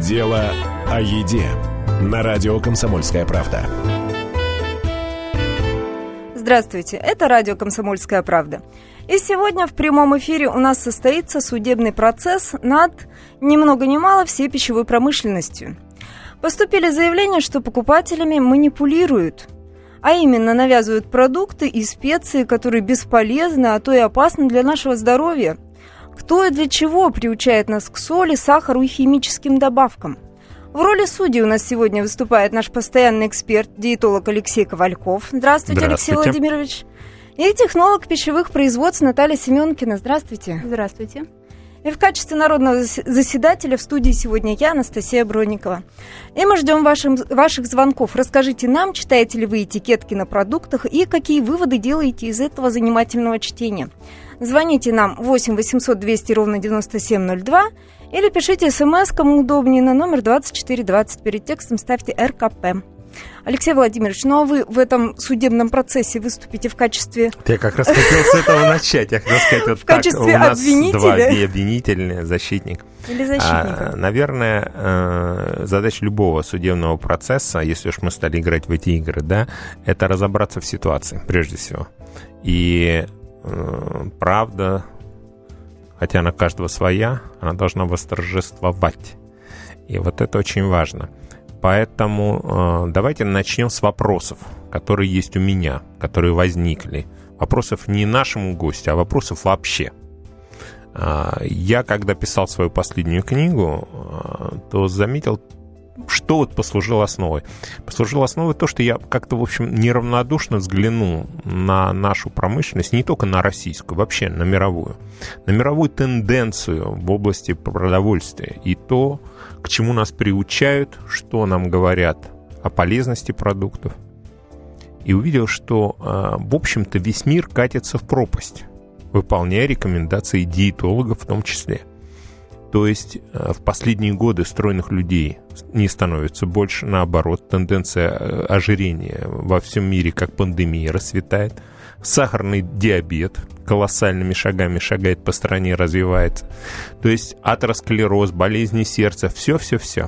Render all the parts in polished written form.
Дело о еде. На радио «Комсомольская правда». Здравствуйте, это радио «Комсомольская правда». И сегодня в прямом эфире у нас состоится судебный процесс над ни много ни мало всей пищевой промышленностью. Поступили заявления, что покупателями манипулируют, а именно навязывают продукты и специи, которые бесполезны, а то и опасны для нашего здоровья. Кто и для чего приучает нас к соли, сахару и химическим добавкам? В роли судьи у нас сегодня выступает наш постоянный эксперт, диетолог Алексей Ковальков. Здравствуйте, Алексей Владимирович. И технолог пищевых производств Наталья Семенкина. Здравствуйте. Здравствуйте. И в качестве народного заседателя в студии сегодня я, Анастасия Бронникова. И мы ждем ваших звонков. Расскажите нам, читаете ли вы этикетки на продуктах и какие выводы делаете из этого занимательного чтения. Звоните нам 8 800 200 ровно 9702 или пишите смс, кому удобнее, на номер 2420. Перед текстом ставьте РКП. Алексей Владимирович, ну а вы в этом судебном процессе выступите в качестве... Я как раз хотел с этого начать. Я хотел сказать, вот в качестве так, у нас обвинителя? два обвинителя, защитник. Или защитника? Наверное, задача любого судебного процесса, если уж мы стали играть в эти игры, да, это разобраться в ситуации, прежде всего. И правда, хотя она каждого своя, она должна восторжествовать. И вот это очень важно. Поэтому давайте начнем с вопросов, которые есть у меня, которые возникли. Вопросов не нашему гостю, а вопросов вообще. Я, когда писал свою последнюю книгу, то заметил, что вот послужило основой. Послужило основой то, что я как-то, в общем, неравнодушно взглянул на нашу промышленность, не только на российскую, вообще на мировую. На мировую тенденцию в области продовольствия и то, к чему нас приучают, что нам говорят о полезности продуктов. И увидел, что, в общем-то, весь мир катится в пропасть, выполняя рекомендации диетологов в том числе. То есть в последние годы стройных людей не становится больше, наоборот, тенденция ожирения во всем мире, как пандемия, расцветает. Сахарный диабет колоссальными шагами шагает по стране, развивается. То есть атеросклероз, болезни сердца, все-все-все.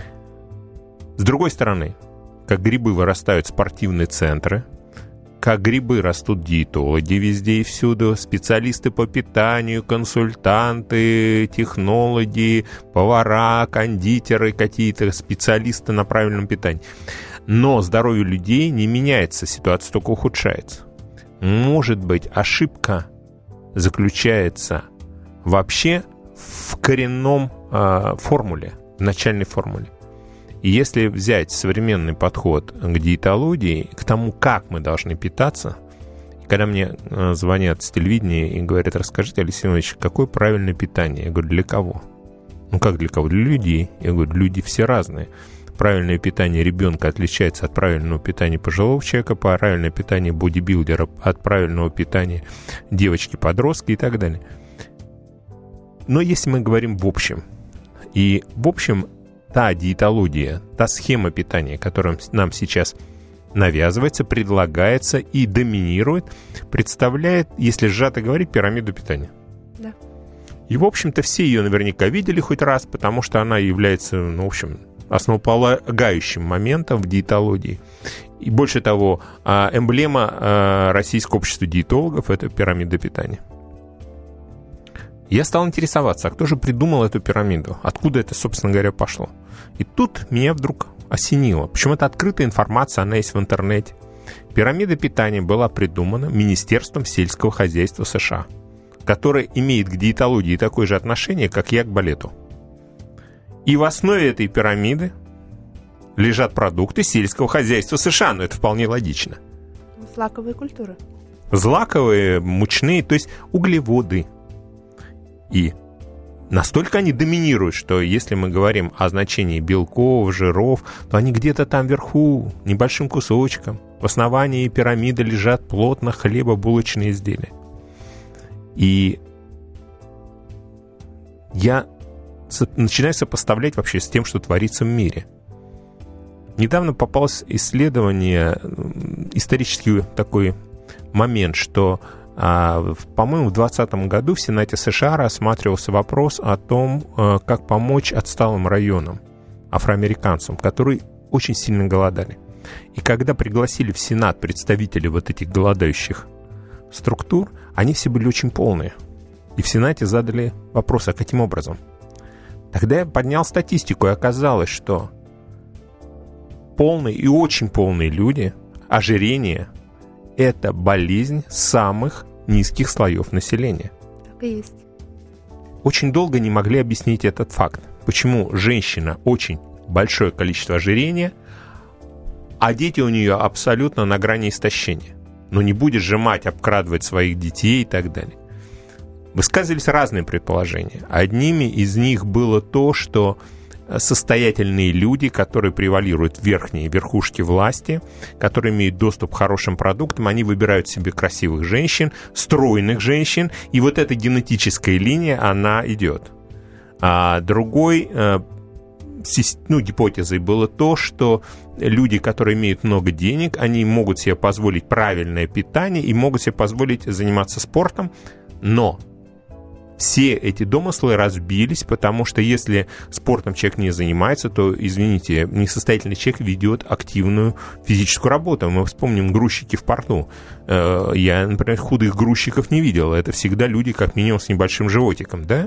С другой стороны, как грибы вырастают спортивные центры, как грибы растут диетологи везде и всюду, специалисты по питанию, консультанты, технологи, повара, кондитеры, какие-то специалисты на правильном питании. Но здоровье людей не меняется, ситуация только ухудшается. Может быть, ошибка заключается вообще в коренном формуле, в начальной формуле. И если взять современный подход к диетологии, к тому, как мы должны питаться, когда мне звонят с телевидения и говорят: расскажите, Алексей Иванович, какое правильное питание? Я говорю: для кого? Ну как для кого? Для людей. Я говорю: люди все разные. Правильное питание ребенка отличается от правильного питания пожилого человека, правильное питание бодибилдера от правильного питания девочки-подростка и так далее. Но если мы говорим в общем, и в общем та диетология, та схема питания, которая нам сейчас навязывается, предлагается и доминирует, представляет, если сжато говорить, пирамиду питания. Да. И, в общем-то, все ее наверняка видели хоть раз, потому что она является, ну, в общем, основополагающим моментом в диетологии. И больше того, эмблема Российского общества диетологов – это пирамида питания. Я стал интересоваться, а кто же придумал эту пирамиду? Откуда это, собственно говоря, пошло? И тут меня вдруг осенило. Причем это открытая информация, она есть в интернете. Пирамида питания была придумана Министерством сельского хозяйства США, которое имеет к диетологии такое же отношение, как я к балету. И в основе этой пирамиды лежат продукты сельского хозяйства США. Но это вполне логично. Злаковые культуры. Злаковые, мучные, то есть углеводы. И настолько они доминируют, что если мы говорим о значении белков, жиров, то они где-то там вверху, небольшим кусочком. В основании пирамиды лежат плотно хлебобулочные изделия. И я начинаю сопоставлять вообще с тем, что творится в мире. Недавно попалось исследование, исторический такой момент, что, по-моему, в 2020 году в Сенате США рассматривался вопрос о том, как помочь отсталым районам. афроамериканцам, которые очень сильно голодали. И когда пригласили в Сенат представителей вот этих голодающих структур, они все были очень полные. И в Сенате задали вопрос, а каким образом? Тогда я поднял статистику, и оказалось, что полные и очень полные люди, ожирение – это болезнь самых низких слоев населения. Так и есть. Очень долго не могли объяснить этот факт. Почему женщина очень большое количество ожирения, а дети у нее абсолютно на грани истощения. Но не будет же мать обкрадывать своих детей и так далее. Высказывались разные предположения. Одними из них было то, что состоятельные люди, которые превалируют в верхней верхушке власти, которые имеют доступ к хорошим продуктам, они выбирают себе красивых женщин, стройных женщин, и вот эта генетическая линия, она идет. А другой гипотезой было то, что люди, которые имеют много денег, они могут себе позволить правильное питание и могут себе позволить заниматься спортом, но все эти домыслы разбились, потому что если спортом человек не занимается, то, извините, несостоятельный человек ведет активную физическую работу. Мы вспомним грузчики в порту. Я, например, худых грузчиков не видел. Это всегда люди, как минимум, с небольшим животиком, да?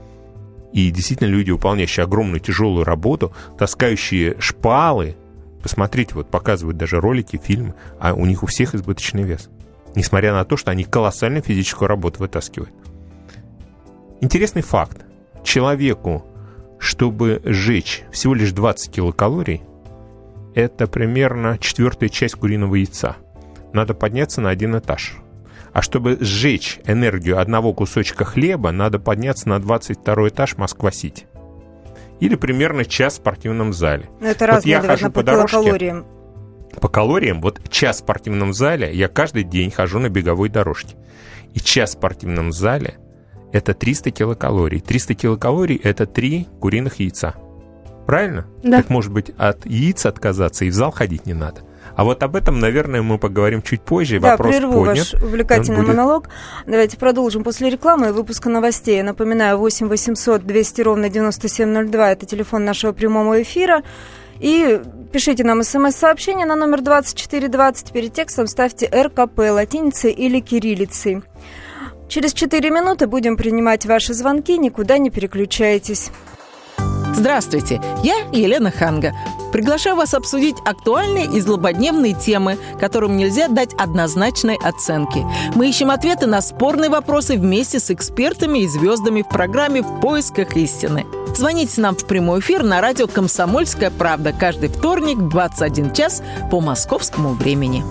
И действительно люди, выполняющие огромную тяжелую работу, таскающие шпалы. Посмотрите, вот показывают даже ролики, фильмы, а у них у всех избыточный вес. Несмотря на то, что они колоссальную физическую работу вытаскивают. Интересный факт. Человеку, чтобы сжечь всего лишь 20 килокалорий, это примерно 1/4 часть куриного яйца. Надо подняться на 1 этаж. А чтобы сжечь энергию одного кусочка хлеба, надо подняться на 22 этаж Москва-Сити. Или примерно час в спортивном зале. Это разные, наверное, по килокалориям. По калориям, вот час в спортивном зале, я каждый день хожу на беговой дорожке. И час в спортивном зале – это 300 килокалорий. 300 килокалорий – это 3 куриных яйца. Правильно? Да. Так, может быть, от яиц отказаться и в зал ходить не надо. А вот об этом, наверное, мы поговорим чуть позже. Да, вопрос прерву поднят. ваш увлекательный монолог. Давайте продолжим после рекламы и выпуска новостей. Я напоминаю, 8 800 200 ровно 9702 – это телефон нашего прямого эфира. И пишите нам смс-сообщение на номер 2420. Перед текстом ставьте РКП латиницей или кириллицей. Через 4 минуты будем принимать ваши звонки. Никуда не переключайтесь. Здравствуйте, я Елена Ханга. Приглашаю вас обсудить актуальные и злободневные темы, которым нельзя дать однозначной оценки. Мы ищем ответы на спорные вопросы вместе с экспертами и звездами в программе «В поисках истины». Звоните нам в прямой эфир на радио «Комсомольская правда» каждый вторник в 21 час по московскому времени.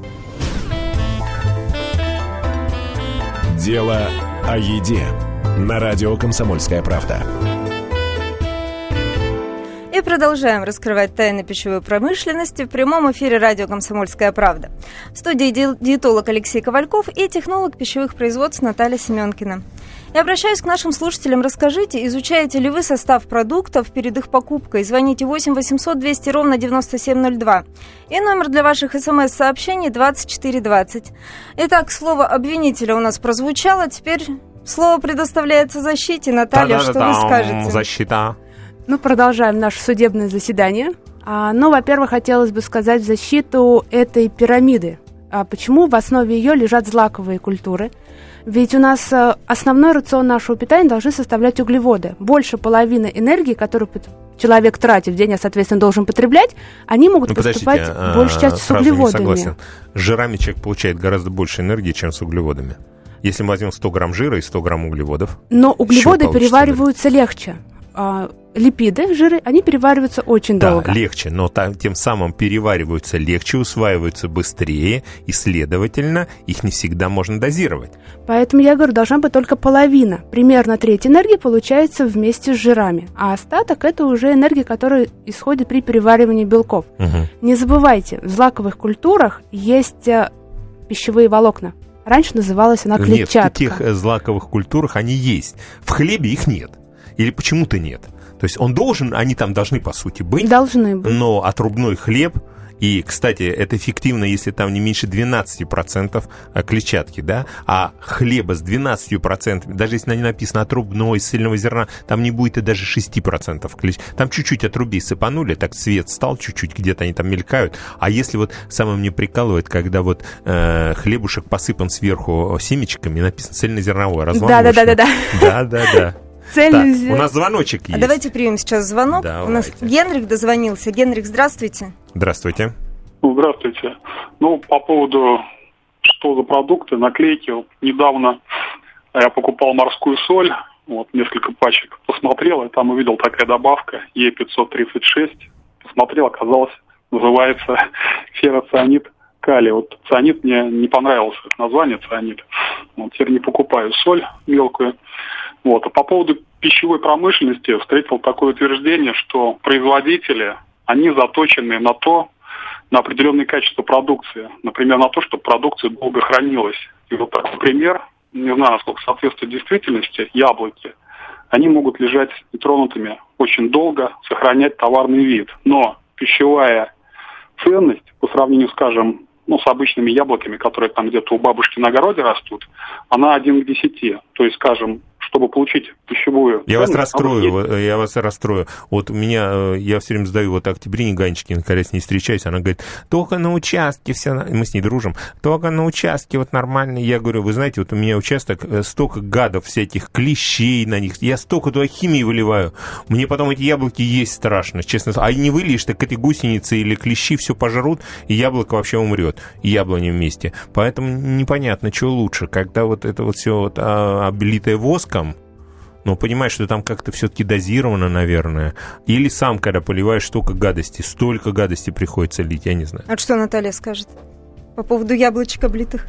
Дело о еде на радио «Комсомольская правда». И продолжаем раскрывать тайны пищевой промышленности в прямом эфире радио «Комсомольская правда». В студии диетолог Алексей Ковальков и технолог пищевых производств Наталья Семенкина. Я обращаюсь к нашим слушателям. Расскажите, изучаете ли вы состав продуктов перед их покупкой? Звоните 8 800 200 ровно 9702. И номер для ваших смс-сообщений 2420. Итак, слово обвинителя у нас прозвучало. Теперь слово предоставляется защите. Наталья, что вы скажете? Защита. Ну, продолжаем наше судебное заседание. Во-первых, хотелось бы сказать в защиту этой пирамиды. Почему в основе ее лежат злаковые культуры? Ведь у нас основной рацион нашего питания должны составлять углеводы. Больше половины энергии, которую человек тратит в день, а, соответственно, должен потреблять, они могут поступать большей частью с углеводами. Не согласен. С жирами человек получает гораздо больше энергии, чем с углеводами. Если мы возьмем 100 грамм жира и 100 грамм углеводов... Но углеводы перевариваются легче. Липиды, жиры, они перевариваются очень долго. Да, легче, но тем самым перевариваются легче, усваиваются быстрее, и, следовательно, их не всегда можно дозировать. Поэтому я говорю, должна быть только половина. Примерно треть энергии получается вместе с жирами, а остаток – это уже энергия, которая исходит при переваривании белков. Угу. Не забывайте, в злаковых культурах есть пищевые волокна. Раньше называлась она клетчатка. Нет, в таких злаковых культурах они есть. В хлебе их нет. Или почему-то нет. То есть они там должны, по сути, быть. Должны быть. Но отрубной хлеб И, кстати, это эффективно, если там не меньше 12% клетчатки, да, а хлеба с 12%, даже если на ней написано отрубной, цельного зерна, там не будет и даже 6% клетчатки. Там чуть-чуть отрубей сыпанули, так цвет стал чуть-чуть, где-то они там мелькают. А если вот самое мне прикалывает, когда вот хлебушек посыпан сверху семечками, написано цельнозерновой, разламываешь. Да. Так, у нас звоночек есть. Давайте примем сейчас звонок. Давайте. У нас Генрих дозвонился. Генрих, здравствуйте. Здравствуйте. Здравствуйте. По поводу, что за продукты, наклейки. Недавно я покупал морскую соль, несколько пачек посмотрел, и там увидел такая добавка Е536. Посмотрел, оказалось, называется ферроцианид калий. Цианид мне не понравилось, это название цианид. Теперь не покупаю соль мелкую. А по поводу пищевой промышленности встретил такое утверждение, что производители, они заточены на определенное качество продукции. Например, на то, чтобы продукция долго хранилась. И такой пример, не знаю, насколько соответствует действительности, яблоки. Они могут лежать нетронутыми очень долго, сохранять товарный вид. Но пищевая ценность по сравнению, скажем, с обычными яблоками, которые там где-то у бабушки на огороде растут, она 1 к 10. То есть, скажем, чтобы получить пищевую... Я вас расстрою. Вот у меня, я все время сдаю Октябрине Ганчикиной, когда с ней встречаюсь, она говорит, только на участке все, мы с ней дружим, только на участке нормально. Я говорю, вы знаете, у меня участок, столько гадов всяких, клещей на них, я столько туда химии выливаю, мне потом эти яблоки есть страшно, честно. А не выльешь, так эти гусеницы или клещи все пожрут, и яблоко вообще умрет, и яблони вместе. Поэтому непонятно, что лучше, когда это все облитое воском, но понимаешь, что там как-то все-таки дозировано, наверное. Или сам, когда поливаешь столько гадости приходится лить, я не знаю. А что Наталья скажет по поводу яблочек облитых?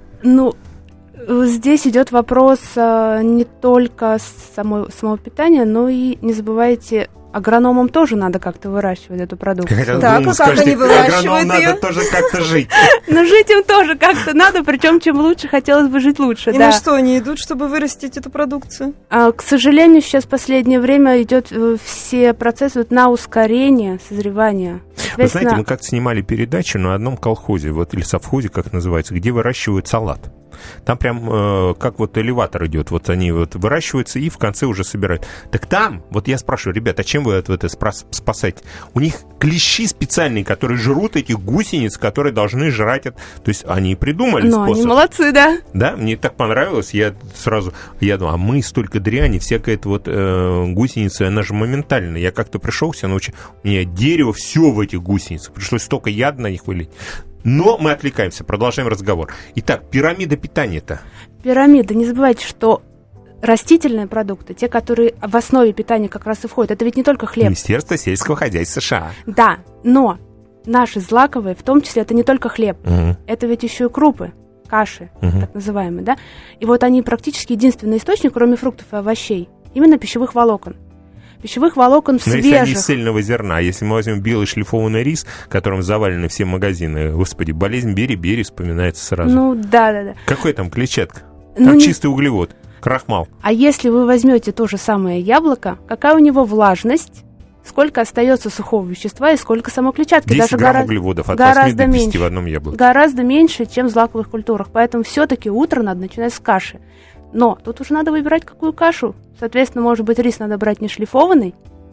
Здесь идет вопрос не только самого питания, но и не забывайте, агрономам тоже надо как-то выращивать эту продукцию. Так, как они выращивают ее? Надо тоже как-то жить. Жить им тоже как-то надо, причем чем лучше, хотелось бы жить лучше. И на что они идут, чтобы вырастить эту продукцию? К сожалению, сейчас в последнее время идет все процессы на ускорение созревания. Вы знаете, мы как-то снимали передачу на одном колхозе, или совхозе, как называется, где выращивают салат. Там прям как элеватор идет, они выращиваются и в конце уже собирают. Так там, я спрашиваю, ребят, а чем вы это спасаете? У них клещи специальные, которые жрут этих гусениц, которые должны жрать это. То есть они придумали способ. Они молодцы, да? Да, мне так понравилось, я думаю, а мы столько дряни, всякая гусеница, она же моментально. Я как-то пришел к себе научил, у меня дерево все в этих гусеницах, пришлось столько яда на них вылить. Но мы отвлекаемся, продолжаем разговор. Итак, пирамида питания-то. Пирамида, не забывайте, что растительные продукты, те, которые в основе питания как раз и входят, это ведь не только хлеб. Министерство сельского хозяйства США. Да, но наши злаковые, в том числе, это не только хлеб. Это ведь еще и крупы, каши, так называемые, да? И они практически единственный источник, кроме фруктов и овощей, именно пищевых волокон. Пищевых волокон свежих. Но если они из цельного зерна, если мы возьмем белый шлифованный рис, которым завалены все магазины, господи, болезнь бери-бери вспоминается сразу. Да. Какой там клетчатка? Там чистый углевод, крахмал. А если вы возьмете то же самое яблоко, какая у него влажность, сколько остается сухого вещества и сколько самой клетчатки? 10 даже грамм углеводов от 8 до 10 в одном яблоке. Гораздо меньше, чем в злаковых культурах. Поэтому все-таки утро надо начинать с каши. Но тут уже надо выбирать, какую кашу. Соответственно, может быть, рис надо брать не шлифованный,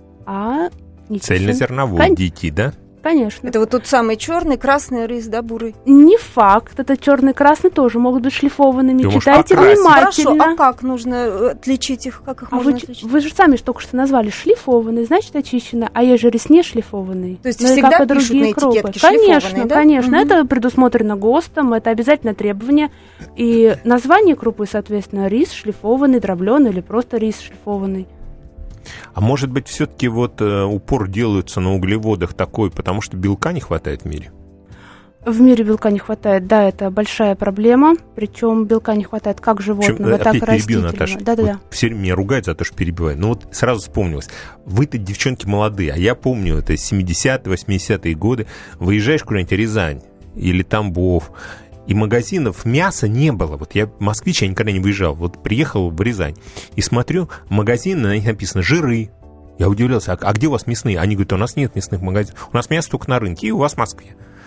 а цельнозерновой, дикий, да? Конечно. Это тот самый черный, красный рис, да, бурый? Не факт. Это черный и красный тоже могут быть шлифованными. Читайте внимательно. Хорошо, а как нужно отличить их? Как их можно отличить? Вы же сами только что назвали шлифованный, значит очищенный, а есть же рис не шлифованный. То есть всегда пишут на этикетке шлифованный, да? Конечно. Это предусмотрено ГОСТом, это обязательное требование. И название крупы, соответственно, рис шлифованный, дробленый или просто рис шлифованный. А может быть, все-таки упор делается на углеводах такой, потому что белка не хватает в мире? В мире белка не хватает, да, это большая проблема. Причем белка не хватает как животного, так и растительного. Наташа. Да. Все время меня ругают за то, что перебиваю. Но сразу вспомнилось. Вы-то, девчонки, молодые, а я помню, это 70-е, 80-е годы. Выезжаешь куда-нибудь в Рязань или Тамбов, и магазинов мяса не было. Я москвич, я никогда не выезжал. Приехал в Рязань и смотрю, магазины, на них написано «жиры». Я удивлялся, а где у вас мясные? Они говорят, у нас нет мясных магазинов. У нас мясо только на рынке, и у вас в Москве.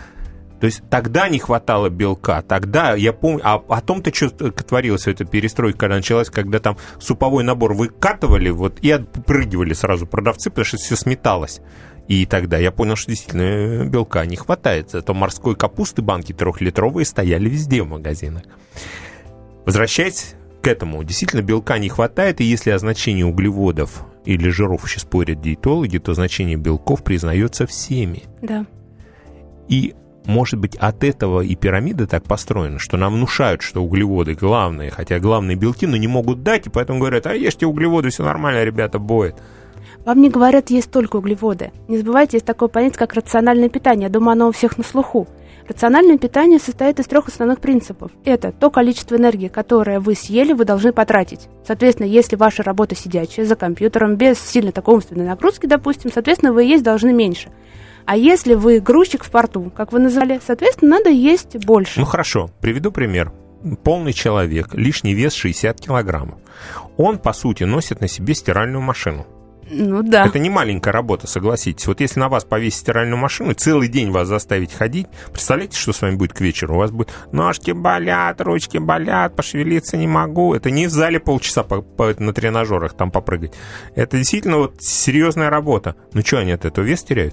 То есть тогда не хватало белка, тогда, я помню, а потом-то что творилось, эта перестройка, когда началась, когда там суповой набор выкатывали, вот, и отпрыгивали сразу продавцы, потому что все сметалось. И тогда я понял, что действительно белка не хватает. Зато морской капусты банки 3-литровые стояли везде в магазинах. Возвращаясь к этому, действительно белка не хватает, и если о значении углеводов или жиров еще спорят диетологи, то значение белков признается всеми. Да. И, может быть, от этого и пирамида так построена, что нам внушают, что углеводы главные, хотя главные белки, но не могут дать, и поэтому говорят, ешьте углеводы, все нормально, ребята, будет. Вам не говорят, есть только углеводы. Не забывайте, есть такое понятие, как рациональное питание. Я думаю, оно у всех на слуху. Рациональное питание состоит из 3 основных принципов. Это то количество энергии, которое вы съели, вы должны потратить. Соответственно, если ваша работа сидячая, за компьютером, без сильно такой умственной нагрузки, допустим, соответственно, вы есть должны меньше. А если вы грузчик в порту, как вы назвали, соответственно, надо есть больше. Ну хорошо, приведу пример. Полный человек, лишний вес 60 килограммов. Он, по сути, носит на себе стиральную машину. Ну да. Это не маленькая работа, согласитесь. Вот если на вас повесить стиральную машину, целый день вас заставить ходить, представляете, что с вами будет к вечеру? У вас будет ножки болят, ручки болят, пошевелиться не могу. Это не в зале полчаса на тренажерах там попрыгать. Это действительно вот серьезная работа. Ну что, они от этого вес теряют?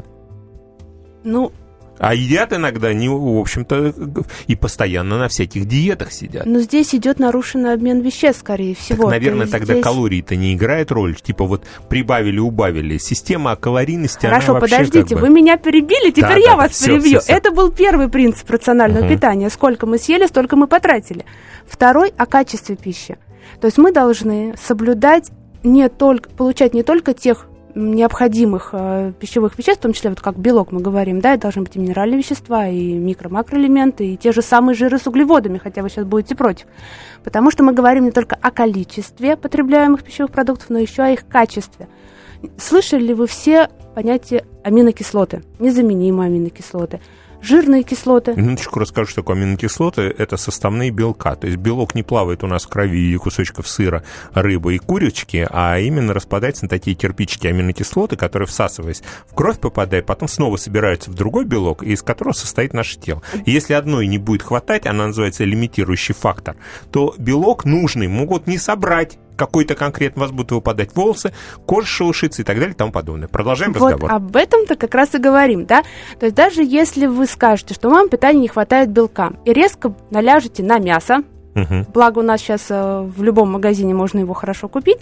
Ну... А едят иногда, не, в общем-то, и постоянно на всяких диетах сидят. Но здесь идет нарушенный обмен веществ, скорее всего. Так, наверное, тогда здесь... калории-то не играют роль. Типа вот прибавили-убавили. Система калорийности, Хорошо, она вообще подождите, как бы... вы меня перебили, теперь я вас перебью. Все. Это был первый принцип рационального питания. Сколько мы съели, столько мы потратили. Второй — о качестве пищи. То есть мы должны соблюдать получать не только тех необходимых пищевых веществ, в том числе, вот как белок мы говорим, да, и должны быть и минеральные вещества, и микро-макроэлементы, и те же самые жиры с углеводами, хотя вы сейчас будете против. Потому что мы говорим не только о количестве потребляемых пищевых продуктов, но еще о их качестве. Слышали ли вы все понятие аминокислоты, незаменимые аминокислоты? Жирные кислоты. Минуточку расскажу, что такое аминокислоты. Это составные белка. То есть белок не плавает у нас в крови в виде кусочков сыра, рыбы и курочки, а именно распадается на такие кирпичики аминокислоты, которые, всасываясь в кровь, попадают, потом снова собираются в другой белок, из которого состоит наше тело. И если одной не будет хватать, она называется лимитирующий фактор, то белок нужный могут не собрать. Какой-то конкретно у вас будут выпадать волосы, кожа шелушится и так далее и тому подобное. Продолжаем разговор. Вот об этом-то как раз и говорим, да? То есть даже если вы скажете, что вам питания не хватает белка, и резко наляжете на мясо, благо у нас сейчас в любом магазине можно его хорошо купить,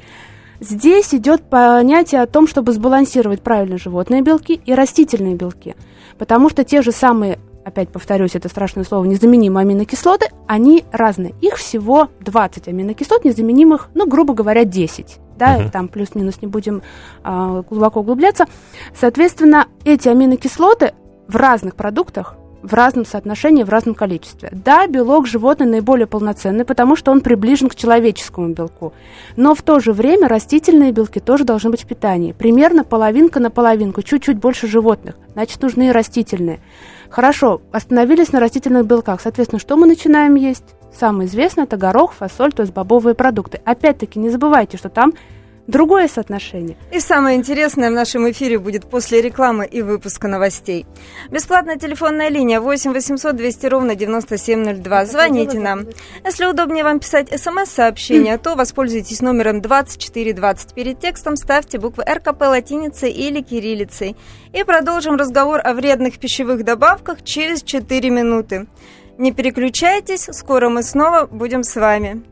здесь идет понятие о том, чтобы сбалансировать правильно животные белки и растительные белки. Потому что те же самые, опять повторюсь, это страшное слово, незаменимые аминокислоты, они разные. Их всего 20 аминокислот, незаменимых, ну, грубо говоря, 10. Да, там плюс-минус не будем глубоко углубляться. Соответственно, эти аминокислоты в разных продуктах, в разном соотношении, в разном количестве. Да, белок животный наиболее полноценный, потому что он приближен к человеческому белку. Но в то же время растительные белки тоже должны быть в питании. Примерно половинка на половинку, чуть-чуть больше животных. Значит, нужны и растительные. Хорошо, остановились на растительных белках. Соответственно, что мы начинаем есть? Самое известное – это горох, фасоль, то есть бобовые продукты. Опять-таки, не забывайте, что там другое соотношение. И самое интересное в нашем эфире будет после рекламы и выпуска новостей. Бесплатная телефонная линия 8 800 200 ровно 9702. Звоните нам. Если удобнее вам писать смс-сообщение, то воспользуйтесь номером 2420. Перед текстом ставьте буквы РКП латиницей или кириллицей. И продолжим разговор о вредных пищевых добавках через 4 минуты. Не переключайтесь, скоро мы снова будем с вами.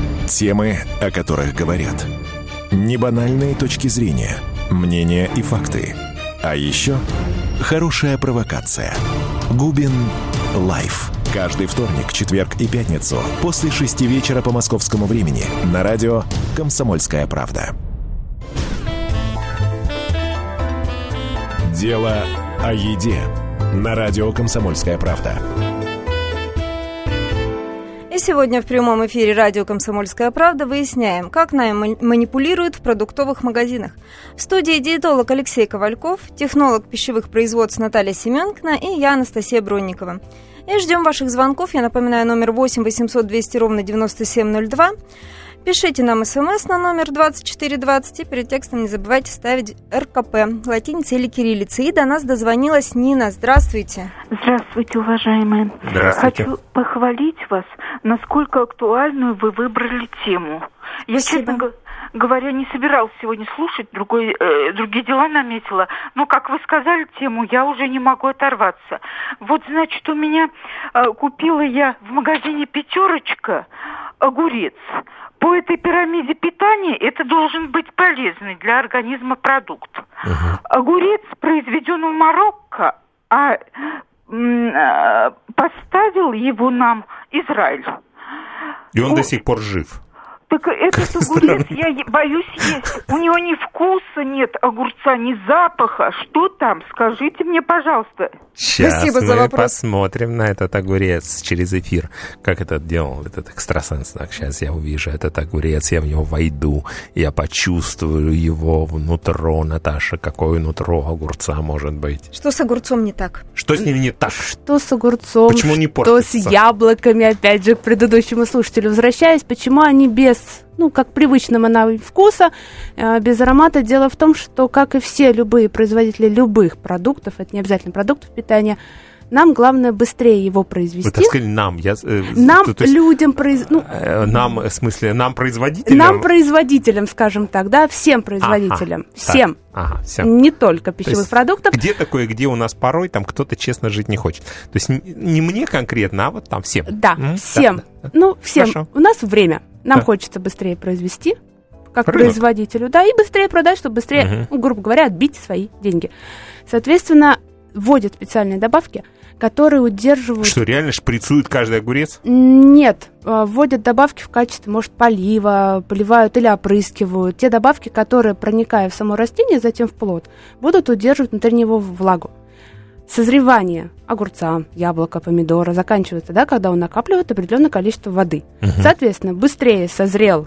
Темы, о которых говорят. Небанальные точки зрения, мнения и факты. А еще хорошая провокация. Губин Лайф. Каждый вторник, четверг и пятницу после 6 вечера по московскому времени на радио «Комсомольская правда». Дело о еде на радио «Комсомольская правда». И сегодня в прямом эфире радио «Комсомольская правда» выясняем, как нами манипулируют в продуктовых магазинах. В студии диетолог Алексей Ковальков, технолог пищевых производств Наталья Семенкина и я, Анастасия Бронникова. И ждем ваших звонков. Я напоминаю, номер 8 800 200 ровно 9702. Пишите нам смс на номер 2420 и перед текстом не забывайте ставить РКП, латиницей или кириллицей. И до нас дозвонилась Нина. Здравствуйте. Здравствуйте, уважаемые. Здравствуйте. Хочу похвалить вас, насколько актуальную вы выбрали тему. Я, честно говоря, не собиралась сегодня слушать, другие дела наметила. Но, как вы сказали тему, я уже не могу оторваться. Вот, значит, у меня купила я в магазине «Пятерочка» огурец. По этой пирамиде питания это должен быть полезный для организма продукт. Огурец произведен в Марокко, а поставил его нам Израиль. И он до сих пор жив. Так этот огурец, я боюсь есть. У него ни вкуса нет огурца, ни запаха. Что там? Скажите мне, пожалуйста. Сейчас Спасибо за мы вопрос. посмотрим на этот огурец через эфир. Как это делал этот экстрасенс. Так, сейчас я увижу этот огурец, я в него войду, я почувствую его внутро. Наташа, какое нутро огурца может быть? Что с огурцом не так? Что с ним не так? Что с огурцом, Почему не что портится? с яблоками, опять же, к предыдущему слушателю возвращаясь, почему они без, как привычного нам вкуса, без аромата? Дело в том, что, как и все любые производители любых продуктов, это не обязательно продуктов питания, нам главное быстрее его произвести. Вы так сказали нам. Нам, людям, нам, в смысле, нам, производителям? Нам, производителям, скажем так, да, всем производителям, всем. Все. Не только пищевых продуктов. Где такое, где у нас порой там кто-то честно жить не хочет. То есть не мне конкретно, а вот там всем. Да, всем. Да. Всем. Хорошо. У нас время. Нам хочется быстрее произвести, как производителю, да, и быстрее продать, чтобы быстрее, грубо говоря, отбить свои деньги. Соответственно, вводят специальные добавки, которые удерживают... Что, реально шприцуют каждый огурец? Нет, вводят добавки в качестве, может, полива, поливают или опрыскивают. Те добавки, которые, проникая в само растение, затем в плод, будут удерживать внутри него влагу. Созревание огурца, яблока, помидора заканчивается, да, когда он накапливает определенное количество воды. Соответственно, быстрее созрел,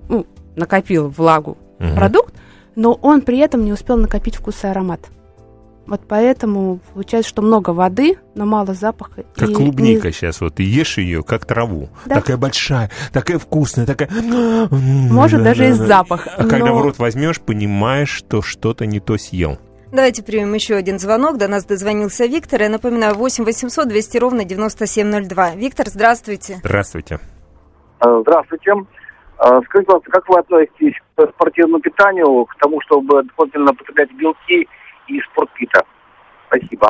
накопил влагу продукт, но он при этом не успел накопить вкус и аромат. Вот поэтому получается, что много воды, но мало запаха. Как клубника сейчас, вот, ты ешь ее, как траву. Да. Такая большая, такая вкусная, такая... Может, даже и запах. А когда в рот возьмешь, понимаешь, что что-то не то съел. Давайте примем еще один звонок. До нас дозвонился Виктор. Я напоминаю, 8 800 200 ровно 9702. Виктор, здравствуйте. Здравствуйте. Здравствуйте. Скажите, пожалуйста, как вы относитесь к спортивному питанию, к тому, чтобы дополнительно потреблять белки и спортпита? Спасибо.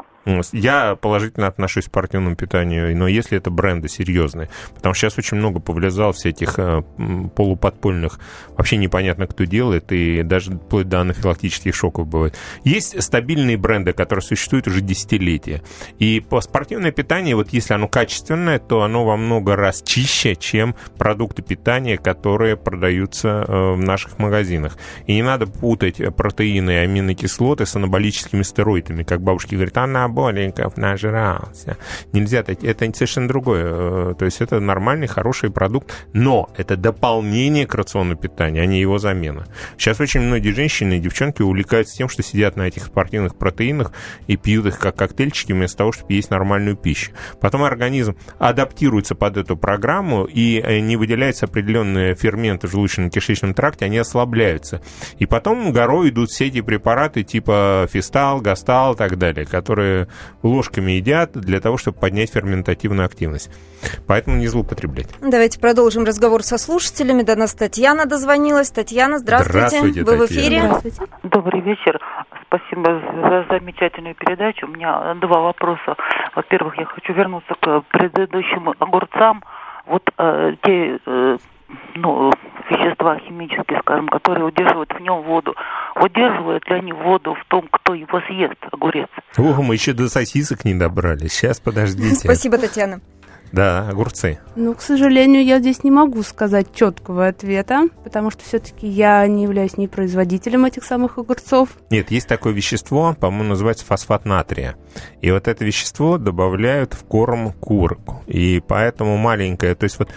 Я положительно отношусь к спортивному питанию, но если это бренды серьезные, потому что сейчас очень много повлезало всяких полуподпольных, вообще непонятно, кто делает, и даже вплоть до анафилактических шоков бывает. Есть стабильные бренды, которые существуют уже десятилетия, и по спортивное питание, вот если оно качественное, то оно во много раз чище, чем продукты питания, которые продаются в наших магазинах. И не надо путать протеины и аминокислоты с анаболическими стероидами, как бабушки говорят, Боленьков нажрался. Нельзя, это совершенно другое. То есть это нормальный, хороший продукт, но это дополнение к рациону питания, а не его замена. Сейчас очень многие женщины и девчонки увлекаются тем, что сидят на этих спортивных протеинах и пьют их как коктейльчики вместо того, чтобы есть нормальную пищу. Потом организм адаптируется под эту программу, и не выделяются определенные ферменты в желудочно-кишечном тракте, они ослабляются. И потом горой идут все эти препараты типа фистал, гастал и так далее, которые ложками едят для того, чтобы поднять ферментативную активность. Поэтому не злоупотреблять. Давайте продолжим разговор со слушателями. До нас Татьяна дозвонилась. Татьяна, здравствуйте. Вы в эфире. Здравствуйте. Добрый вечер. Спасибо за замечательную передачу. У меня два вопроса. Во-первых, я хочу вернуться к предыдущим огурцам. Вот те вещества химические, скажем, которые удерживают в нем воду. Удерживают ли они воду в том, кто его съест, огурец? О, мы еще до сосисок не добрались. Сейчас, подождите. Спасибо, Татьяна. Да, огурцы. К сожалению, я здесь не могу сказать четкого ответа, потому что все-таки я не являюсь ни производителем этих самых огурцов. Нет, есть такое вещество, по-моему, называется фосфат натрия. И вот это вещество добавляют в корм кур. И поэтому маленькое, то есть вот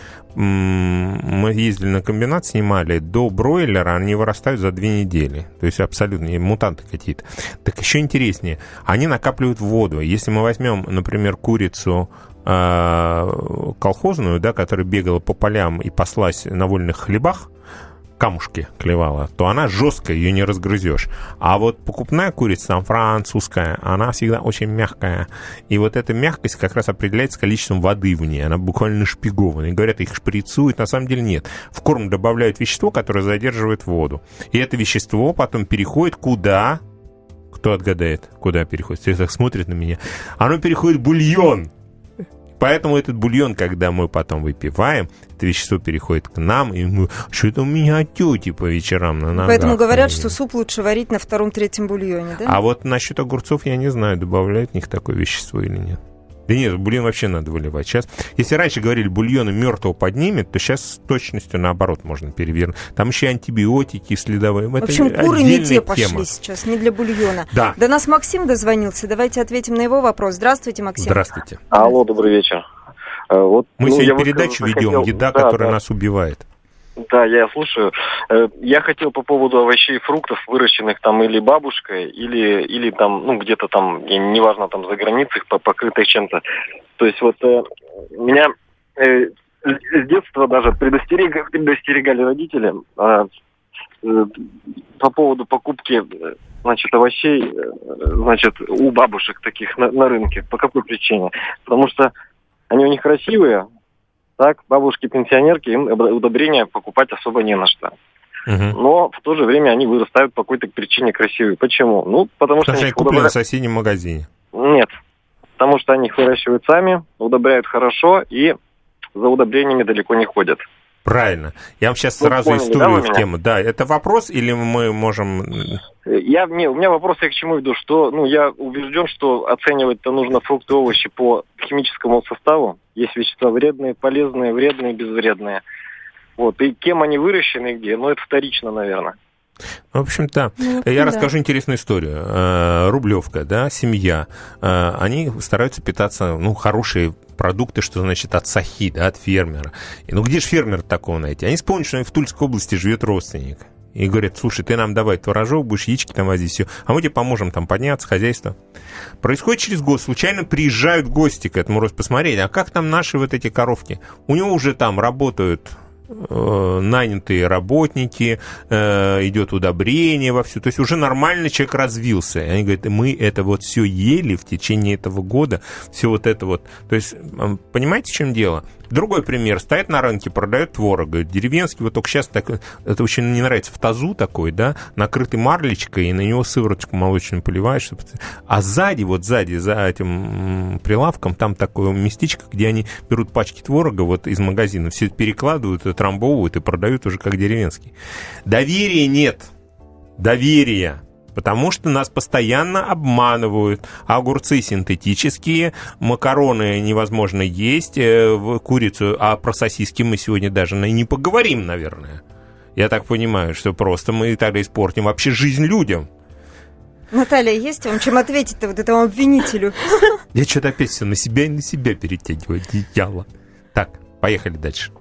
мы ездили на комбинат, снимали, до бройлера они вырастают за 2 недели. То есть абсолютно мутанты какие-то. Так еще интереснее, они накапливают воду. Если мы возьмем, например, курицу колхозную, да, которая бегала по полям и паслась на вольных хлебах, камушки клевала, то она жесткая, ее не разгрызешь. А вот покупная курица, там, французская, она всегда очень мягкая. И вот эта мягкость как раз определяется количеством воды в ней. Она буквально шпигована. И говорят, их шприцуют. На самом деле нет. В корм добавляют вещество, которое задерживает воду. И это вещество потом переходит куда? Кто отгадает, куда переходит? Все так смотрят на меня. Оно переходит в бульон. Поэтому этот бульон, когда мы потом выпиваем, это вещество переходит к нам, и мы, что это у меня тети по вечерам на ногах. Поэтому говорят, что суп лучше варить на 2-3 бульоне, да? А вот насчет огурцов я не знаю, добавляют в них такое вещество или нет. Да нет, бульон вообще надо выливать. Сейчас, если раньше говорили, бульон мертвого поднимет, то сейчас с точностью наоборот можно перевернуть. Там еще антибиотики следовые. В общем, куры не те пошли сейчас, не для бульона. Да. До нас Максим дозвонился. Давайте ответим на его вопрос. Здравствуйте, Максим. Здравствуйте. Алло, добрый вечер. Вот, мы сегодня передачу ведем «Еда, которая нас убивает». Да, я слушаю. Я хотел по поводу овощей и фруктов, выращенных там или бабушкой, или там, ну, где-то там, неважно, там за границей, покрытых чем-то. То есть вот меня с детства даже предостерегали родители по поводу покупки, значит, овощей, значит, у бабушек таких на рынке. По какой причине? Потому что они у них красивые, так, бабушки-пенсионерки, им удобрения покупать особо не на что. Но в то же время они вырастают по какой-то причине красивые. Почему? Ну, потому что они куплены в соседнем магазине. Нет, потому что они их выращивают сами, удобряют хорошо и за удобрениями далеко не ходят. Правильно. Я вам сейчас сразу историю в тему. Да, это вопрос или мы можем... У меня вопрос, я к чему веду, что, я убежден, что оценивать-то нужно фрукты и овощи по химическому составу. Есть вещества вредные, полезные, вредные, безвредные. Вот. И кем они выращены, где, это вторично, наверное. В общем-то, я расскажу интересную историю. Рублевка, да, семья, они стараются питаться, хорошие продукты, что значит от сахи, да, от фермера. И, где же фермер такого найти? Они вспомнили, что в Тульской области живет родственник. И говорят, слушай, ты нам давай творожок, будешь яички там возить, все, а мы тебе поможем там подняться, хозяйство. Происходит через год, случайно приезжают гости к этому посмотреть, а как там наши вот эти коровки? У него уже там работают нанятые работники, идет удобрение вовсю, то есть уже нормально человек развился. И они говорят, мы это вот все ели в течение этого года, все вот это вот. То есть, понимаете, в чем дело? Другой пример. Стоит на рынке, продает творог. Говорит, деревенский, вот только сейчас так, это очень не нравится, в тазу такой, да, накрытый марлечкой, и на него сывороточку молочную поливаешь. Чтобы... А сзади, за этим прилавком, там такое местечко, где они берут пачки творога вот из магазина, все это перекладывают, трамбовывают и продают уже как деревенский. Доверия нет. Доверия. Потому что нас постоянно обманывают. Огурцы синтетические, макароны невозможно есть, курицу, а про сосиски мы сегодня даже не поговорим, наверное. Я так понимаю, что просто мы тогда испортим вообще жизнь людям. Наталья, есть вам чем ответить-то вот этому обвинителю? Я что-то опять все на себя и на себя перетягиваю одеяло. Так, поехали дальше.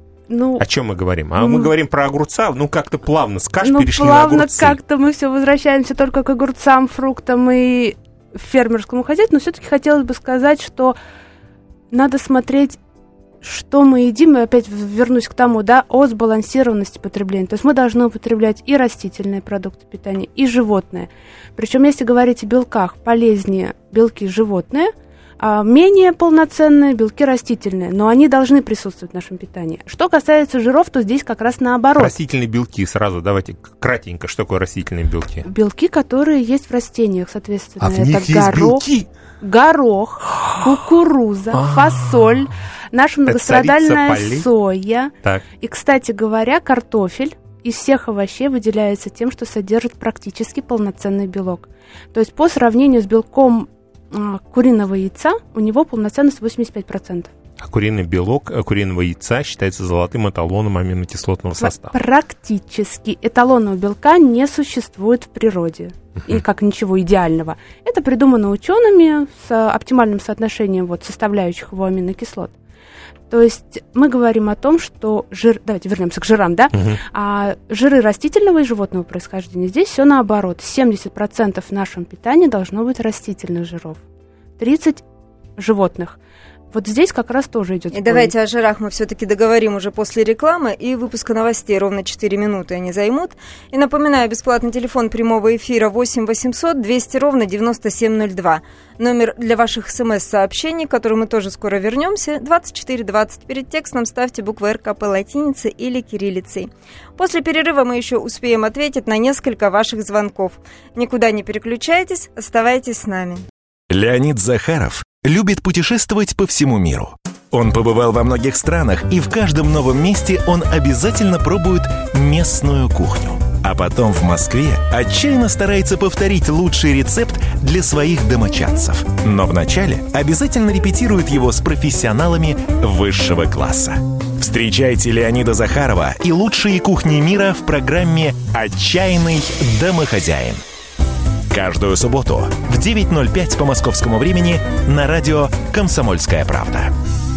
О чем мы говорим? Мы говорим про огурца, как-то плавно с каш перешли на огурцы. Плавно как-то мы все возвращаемся только к огурцам, фруктам и фермерскому хозяйству, но все-таки хотелось бы сказать, что надо смотреть, что мы едим, и опять вернусь к тому, о сбалансированности потребления. То есть мы должны употреблять и растительные продукты питания, и животные. Причем, если говорить о белках, полезнее белки животные, а менее полноценные белки растительные, но они должны присутствовать в нашем питании. Что касается жиров, то здесь как раз наоборот. Растительные белки, сразу давайте кратенько, что такое растительные белки? Белки, которые есть в растениях, соответственно. В них есть белки? Горох, кукуруза, фасоль, наша многострадальная соя. Так. И, кстати говоря, картофель из всех овощей выделяется тем, что содержит практически полноценный белок. То есть по сравнению с белком куриного яйца, у него полноценность 85%. А куриный белок куриного яйца считается золотым эталоном аминокислотного состава. Практически. Эталонного белка не существует в природе. И как ничего идеального. Это придумано учеными с оптимальным соотношением составляющих его аминокислот. То есть мы говорим о том, что давайте вернемся к жирам, а жиры растительного и животного происхождения, здесь все наоборот. 70% в нашем питании должно быть растительных жиров, 30% животных. Вот здесь как раз тоже идет. И давайте о жирах мы все-таки договорим уже после рекламы и выпуска новостей. Ровно 4 минуты они займут. И напоминаю, бесплатный телефон прямого эфира 8 800 200 ровно 9702. Номер для ваших смс-сообщений, к которым мы тоже скоро вернемся, 2420. Перед текстом ставьте буквы РКП латиницей или кириллицей. После перерыва мы еще успеем ответить на несколько ваших звонков. Никуда не переключайтесь, оставайтесь с нами. Леонид Захаров любит путешествовать по всему миру. Он побывал во многих странах, и в каждом новом месте он обязательно пробует местную кухню. А потом в Москве отчаянно старается повторить лучший рецепт для своих домочадцев. Но вначале обязательно репетирует его с профессионалами высшего класса. Встречайте Леонида Захарова и лучшие кухни мира в программе «Отчаянный домохозяин». Каждую субботу в 9:05 по московскому времени на радио «Комсомольская правда».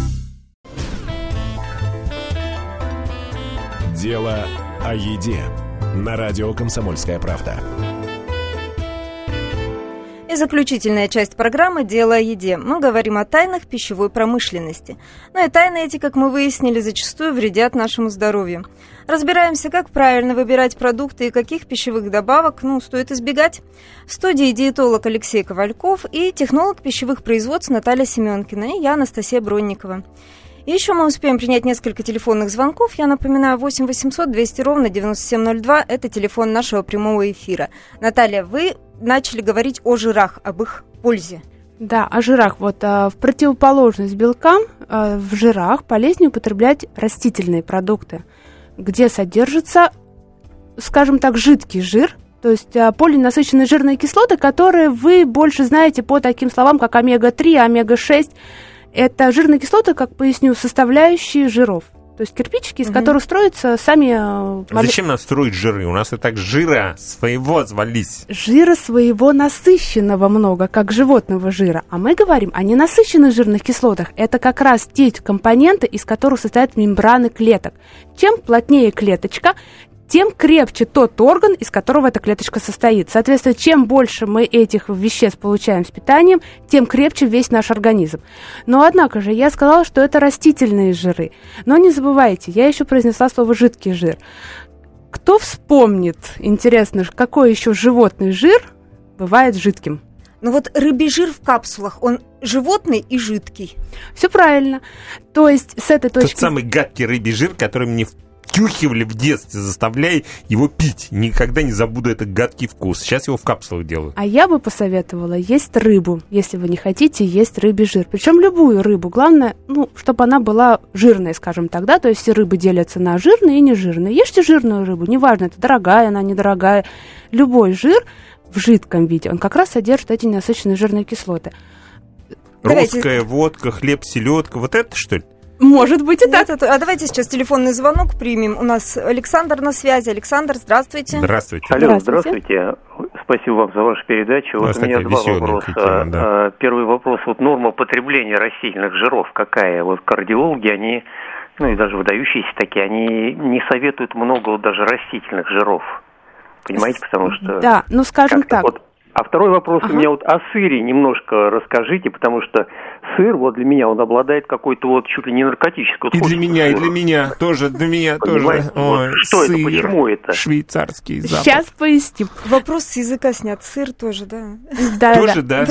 Дело о еде на радио «Комсомольская правда». И заключительная часть программы «Дело о еде». Мы говорим о тайнах пищевой промышленности. Но и тайны эти, как мы выяснили, зачастую вредят нашему здоровью. Разбираемся, как правильно выбирать продукты и каких пищевых добавок стоит избегать. В студии диетолог Алексей Ковальков и технолог пищевых производств Наталья Семенкина и я, Анастасия Бронникова. И еще мы успеем принять несколько телефонных звонков. Я напоминаю, 8 800 200 ровно 9702 – это телефон нашего прямого эфира. Наталья, вы начали говорить о жирах, об их пользе. Да, о жирах. В противоположность белкам, в жирах полезнее употреблять растительные продукты, где содержится, скажем так, жидкий жир, то есть полиненасыщенные жирные кислоты, которые вы больше знаете по таким словам, как омега-3, омега-6. Это жирные кислоты, как поясню, составляющие жиров. То есть кирпичики, из которых строятся сами... Зачем нам строить жиры? У нас и так жира своего звались. Жира своего насыщенного много, как животного жира. А мы говорим о ненасыщенных жирных кислотах. Это как раз те компоненты, из которых состоят мембраны клеток. Чем плотнее клеточка, тем крепче тот орган, из которого эта клеточка состоит. Соответственно, чем больше мы этих веществ получаем с питанием, тем крепче весь наш организм. Но, однако же, я сказала, что это растительные жиры. Но не забывайте, я еще произнесла слово «жидкий жир». Кто вспомнит, интересно, какой еще животный жир бывает жидким? Рыбий жир в капсулах, он животный и жидкий. Все правильно. То есть, с этой точки... Тот самый гадкий рыбий жир, который мне втюхивали в детстве, заставляя его пить. Никогда не забуду этот гадкий вкус. Сейчас его в капсулах делают. А я бы посоветовала есть рыбу, если вы не хотите есть рыбий жир. Причем любую рыбу. Главное, чтобы она была жирной, скажем так, да? То есть все рыбы делятся на жирные и нежирные. Ешьте жирную рыбу, неважно, это дорогая она, недорогая. Любой жир в жидком виде, он как раз содержит эти ненасыщенные жирные кислоты. Русская водка, хлеб, селедка, вот это, что ли? Может быть и так. А давайте сейчас телефонный звонок примем. У нас Александр на связи. Александр, здравствуйте. Здравствуйте. Алло, здравствуйте. Спасибо вам за вашу передачу. У меня два вопроса. Тема, да. Первый вопрос. Норма потребления растительных жиров какая? Кардиологи, они, и даже выдающиеся такие, они не советуют много даже растительных жиров. Понимаете, потому что... Да, скажем так. А второй вопрос у меня о сыре немножко расскажите, потому что сыр для меня он обладает какой-то чуть ли не наркотической. И для меня тоже, для меня тоже. Ой, что сыр, это, почему это? Швейцарский запах. Сейчас поясним. Вопрос с языка снят. Сыр тоже, да? Тоже, да?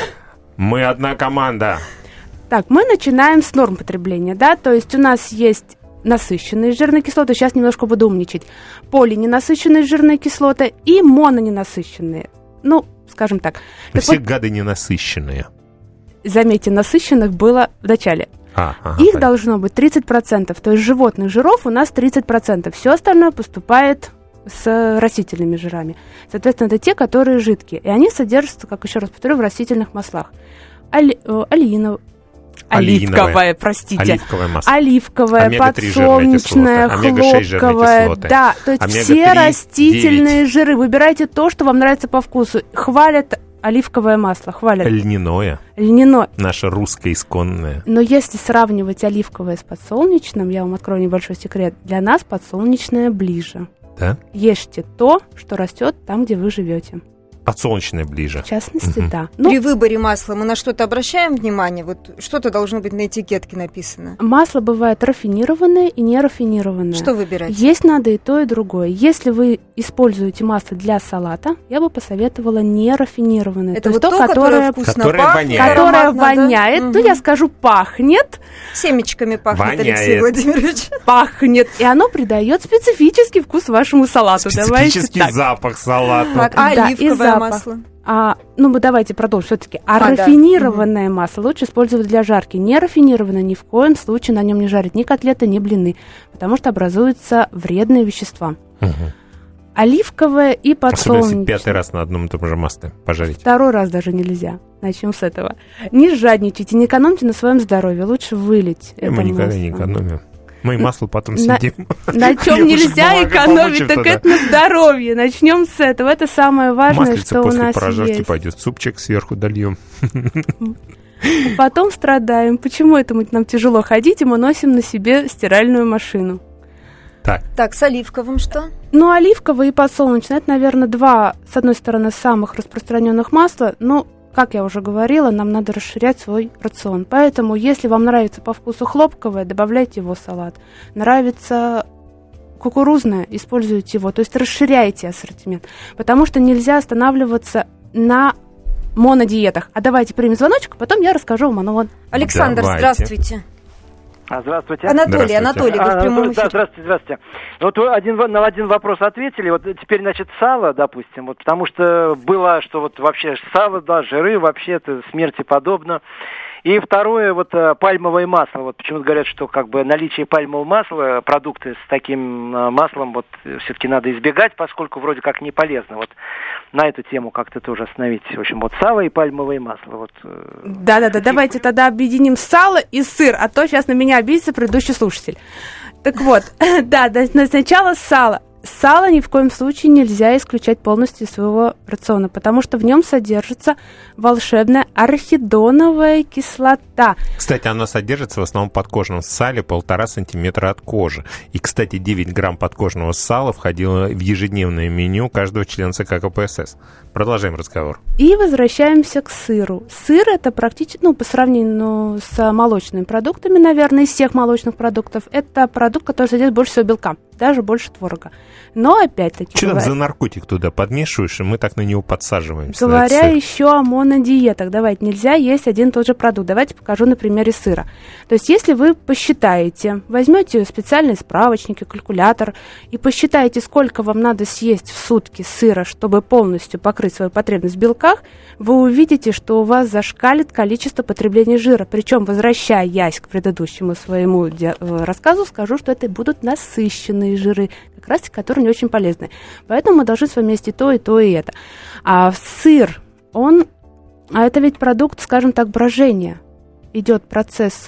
Мы одна команда. Так, мы начинаем с норм потребления, да, то есть у нас есть насыщенные жирные кислоты, сейчас немножко буду умничать, полиненасыщенные жирные кислоты и мононенасыщенные. Скажем так. Все гады ненасыщенные. Заметьте, насыщенных было в начале. Их должно быть 30%. То есть животных жиров у нас 30%. Все остальное поступает с растительными жирами. Соответственно, это те, которые жидкие. И они содержатся, как еще раз повторю, в растительных маслах. Оливковое, простите. Оливковое масло. Оливковое, подсолнечное, хлопковое. Да, то есть все растительные жиры. Выбирайте то, что вам нравится по вкусу. Хвалят оливковое масло, хвалят. Льняное. Льняное. Наше русское исконное. Но если сравнивать оливковое с подсолнечным, я вам открою небольшой секрет, для нас подсолнечное ближе. Да? Ешьте то, что растет там, где вы живете. Подсолнечное ближе. В частности, да. При выборе масла мы на что-то обращаем внимание? Вот что-то должно быть на этикетке написано. Масло бывает рафинированное и нерафинированное. Что выбирать? Есть надо и то, и другое. Если вы используете масло для салата, я бы посоветовала нерафинированное. Это то вот есть то, которое вкусно пахнет. Которое воняет. Да? Ну, я скажу, пахнет. Семечками пахнет, воняет. Алексей Владимирович. Пахнет. И оно придает специфический вкус вашему салату. Специфический запах салата. А оливковое масло? Ну, давайте продолжим все-таки. Рафинированное масло лучше использовать для жарки. Не рафинированное ни в коем случае на нем не жарить ни котлеты, ни блины, потому что образуются вредные вещества. Оливковое и подсолнечное. Особенно если 5-й раз на одном и том же масле пожарить. 2-й раз даже нельзя. Начнем с этого. Не жадничайте, не экономьте на своем здоровье. Лучше вылить это масло. Мы никогда не экономим. Мы масло потом съедим. На чем нельзя экономить, так это на здоровье. Начнем с этого. Это самое важное, что у нас есть. Маслица после прожарки пойдет. Супчик сверху дольем. Потом страдаем. Почему это нам тяжело ходить, и мы носим на себе стиральную машину? Так, с оливковым что? Ну, оливковое и подсолнечное. Это, наверное, два, с одной стороны, самых распространенных масла. Но, как я уже говорила, нам надо расширять свой рацион. Поэтому, если вам нравится по вкусу хлопковое, добавляйте его в салат. Нравится кукурузное, используйте его. То есть расширяйте ассортимент. Потому что нельзя останавливаться на монодиетах. А давайте примем звоночек, потом я расскажу вам о новом. Александр, здравствуйте. Здравствуйте. Анатолий, вы в прямом эфире. Да, здравствуйте. Вот на один вопрос ответили. Вот теперь, значит, сало, допустим, вот потому что было, что вот вообще сало, да, жиры, вообще это смерти подобно. И второе, вот пальмовое масло. Вот почему-то говорят, что как бы наличие пальмового масла, продукты с таким маслом вот все-таки надо избегать, поскольку вроде как не полезно. Вот на эту тему как-то тоже остановитесь. В общем, вот сало и пальмовое масло. Вот. Да, давайте тогда объединим сало и сыр, а то сейчас на меня обидится предыдущий слушатель. Так вот, да, сначала сало. Сало ни в коем случае нельзя исключать полностью из своего рациона, потому что в нем содержится волшебная арахидоновая кислота. Кстати, она содержится в основном в подкожном сале 1,5 сантиметра от кожи. И, кстати, 9 грамм подкожного сала входило в ежедневное меню каждого члена ЦК КПСС. Продолжаем разговор. И возвращаемся к сыру. Сыр – это практически, по сравнению с молочными продуктами, наверное, из всех молочных продуктов, это продукт, который содержит больше всего белка, даже больше творога. Но опять-таки... Что там за наркотик туда подмешиваешь, и мы так на него подсаживаемся? Говоря еще о монодиетах, давайте, нельзя есть один и тот же продукт. Давайте покажу на примере сыра. То есть, если вы посчитаете, возьмете специальный справочник, калькулятор, и посчитаете, сколько вам надо съесть в сутки сыра, чтобы полностью покрыть свою потребность в белках, вы увидите, что у вас зашкалит количество потребления жира. Причем, возвращаясь к предыдущему своему рассказу, скажу, что это будут насыщенные жиры, как раз которые не очень полезны. Поэтому мы должны с вами есть и то, и это. А сыр, это ведь продукт, скажем так, брожения. Идет процесс,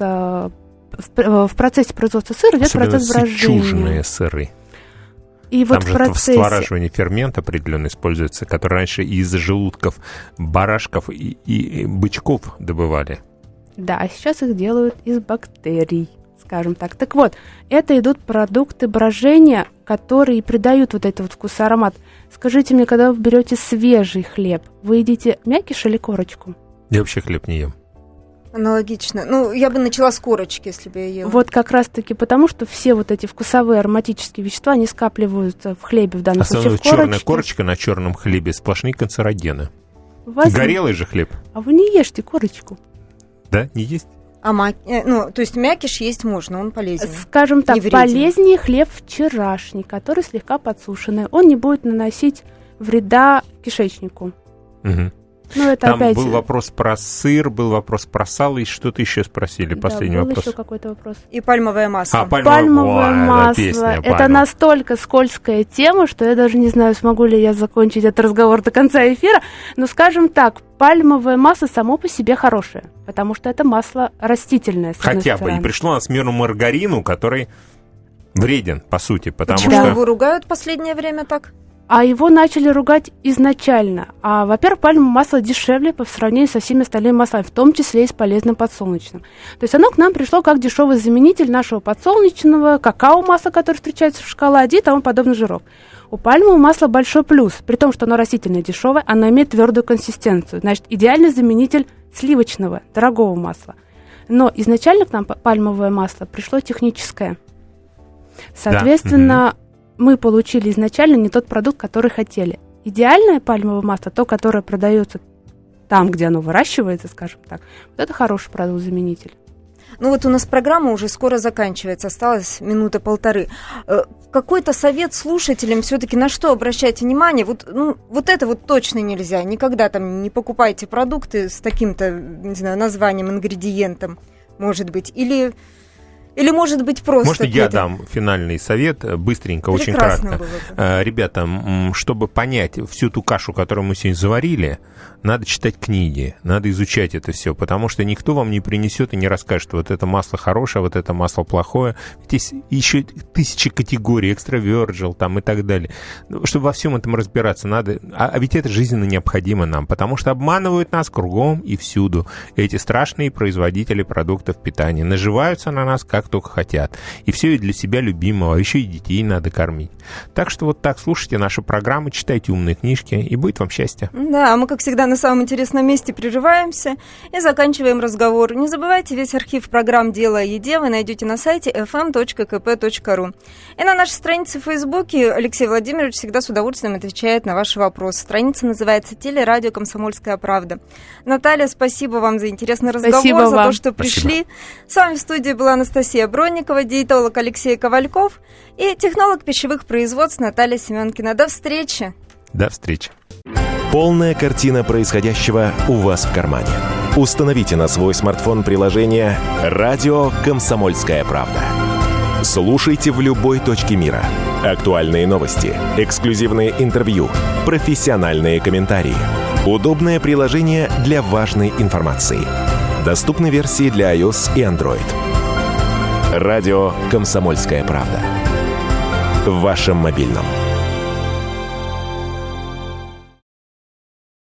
в процессе производства сыра идет процесс брожения. Сычужные сыры. И там вот же в створаживании фермент определенно используется, который раньше из желудков барашков и бычков добывали. Да, а сейчас их делают из бактерий, скажем так. Так вот, это идут продукты брожения, которые придают вот этот вот вкус и аромат. Скажите мне, когда вы берете свежий хлеб, вы едите мякиш или корочку? Я вообще хлеб не ем. Аналогично. Я бы начала с корочки, если бы я ела. Вот как раз-таки потому, что все вот эти вкусовые ароматические вещества, они скапливаются в хлебе, в данном случае в корочке. Черная корочка на черном хлебе, сплошные канцерогены. Горелый же хлеб. А вы не ешьте корочку. Да, не есть? То есть мякиш есть можно, он полезен. Скажем так, полезнее хлеб вчерашний, который слегка подсушенный. Он не будет наносить вреда кишечнику. Угу. Это там опять... был вопрос про сыр, был вопрос про сало, и что-то еще спросили, последний был вопрос. еще какой-то вопрос. И пальмовое масло. Пальмовое масло. Это настолько скользкая тема, что я даже не знаю, смогу ли я закончить этот разговор до конца эфира. Но, скажем так, пальмовое масло само по себе хорошее, потому что это масло растительное, с одной стороны. Хотя бы. И пришло на смену маргарину, который вреден, по сути, потому что... Почему его ругают в последнее время так? а его начали ругать изначально. Во-первых, пальмовое масло дешевле по сравнению со всеми остальными маслами, в том числе и с полезным подсолнечным. То есть оно к нам пришло как дешевый заменитель нашего подсолнечного, какао-масла, которое встречается в шоколаде и тому подобных жиров. У пальмового масла большой плюс, при том, что оно растительное дешевое, оно имеет твердую консистенцию. Значит, идеальный заменитель сливочного, дорогого масла. Но изначально к нам пальмовое масло пришло техническое. Соответственно, мы получили изначально не тот продукт, который хотели. Идеальное пальмовое масло, то, которое продается там, где оно выращивается, скажем так, вот это хороший продукт-заменитель. Ну вот у нас программа уже скоро заканчивается, осталось минута полторы. Какой-то совет слушателям все-таки на что обращать внимание? Вот это вот точно нельзя. Никогда там не покупайте продукты с таким-то, не знаю, названием, ингредиентом, может быть. Или может быть просто... Можно я дам финальный совет, быстренько, очень кратко. Ребята, чтобы понять всю ту кашу, которую мы сегодня заварили, надо читать книги, надо изучать это все, потому что никто вам не принесет и не расскажет, вот это масло хорошее, вот это масло плохое. Ведь есть еще тысячи категорий, экстра virgin там и так далее. Чтобы во всем этом разбираться надо, а ведь это жизненно необходимо нам, потому что обманывают нас кругом и всюду. Эти страшные производители продуктов питания наживаются на нас как только хотят. И все и для себя любимого, а еще и детей надо кормить. Так что вот так слушайте наши программы, читайте умные книжки, и будет вам счастье. Да, а мы, как всегда, на самом интересном месте прерываемся и заканчиваем разговор. Не забывайте, весь архив программ «Дело о еде» вы найдете на сайте fm.kp.ru. И на нашей странице в Фейсбуке Алексей Владимирович всегда с удовольствием отвечает на ваши вопросы. Страница называется «Телерадио Комсомольская правда». Наталья, спасибо вам за интересный разговор, за то, что пришли. С вами в студии была Анастасия Бронникова, диетолог Алексей Ковальков и технолог пищевых производств Наталья Семенкина. До встречи! До встречи! Полная картина происходящего у вас в кармане. Установите на свой смартфон приложение «Радио Комсомольская правда». Слушайте в любой точке мира. Актуальные новости, эксклюзивные интервью, профессиональные комментарии. Удобное приложение для важной информации. Доступны версии для iOS и Android. Радио «Комсомольская правда». В вашем мобильном.